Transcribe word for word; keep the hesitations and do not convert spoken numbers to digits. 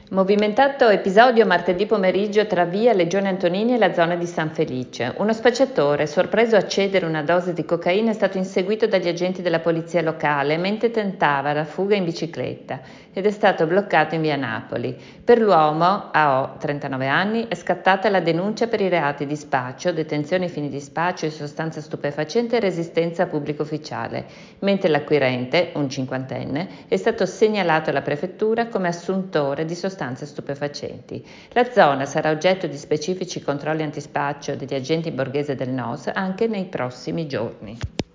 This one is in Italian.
Movimentato episodio martedì pomeriggio tra via Legione Antonini e la zona di San Felice. Uno spacciatore, sorpreso a cedere una dose di cocaina, è stato inseguito dagli agenti della polizia locale mentre tentava la fuga in bicicletta ed è stato bloccato in via Napoli. Per l'uomo, A O, trentanove anni, è scattata la denuncia per i reati di spaccio, detenzione ai fini di spaccio di sostanza stupefacente e resistenza a pubblico ufficiale, mentre l'acquirente, un cinquantenne, è stato segnalato alla prefettura come assuntore di sostanze stupefacenti. La zona sarà oggetto di specifici controlli antispaccio degli agenti borghese del N O S anche nei prossimi giorni.